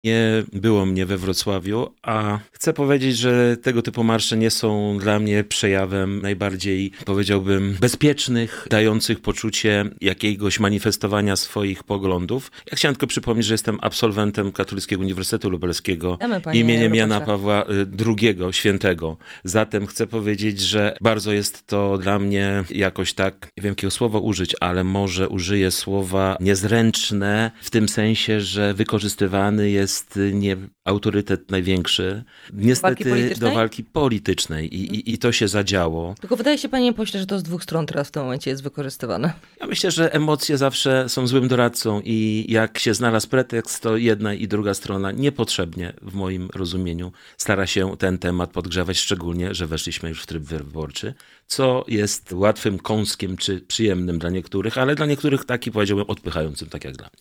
Nie było mnie we Wrocławiu, a chcę powiedzieć, że tego typu marsze nie są dla mnie przejawem najbardziej, powiedziałbym, bezpiecznych, dających poczucie jakiegoś manifestowania swoich poglądów. Ja chciałem tylko przypomnieć, że jestem absolwentem Katolickiego Uniwersytetu Lubelskiego imieniem Jana Pawła II Świętego. Zatem chcę powiedzieć, że bardzo jest to dla mnie jakoś tak, nie wiem jakiego słowa użyć, ale może użyję słowa niezręczne w tym sensie, że wykorzystywany jest nie autorytet największy, niestety do walki politycznej i to się zadziało. Tylko wydaje się, panie pośle, że to z dwóch stron teraz w tym momencie jest wykorzystywane. Ja myślę, że emocje zawsze są złym doradcą i jak się znalazł pretekst, to jedna i druga strona niepotrzebnie, w moim rozumieniu, stara się ten temat podgrzewać, szczególnie, że weszliśmy już w tryb wyborczy, co jest łatwym kąskiem czy przyjemnym dla niektórych, ale dla niektórych taki, powiedziałbym, odpychającym, tak jak dla mnie.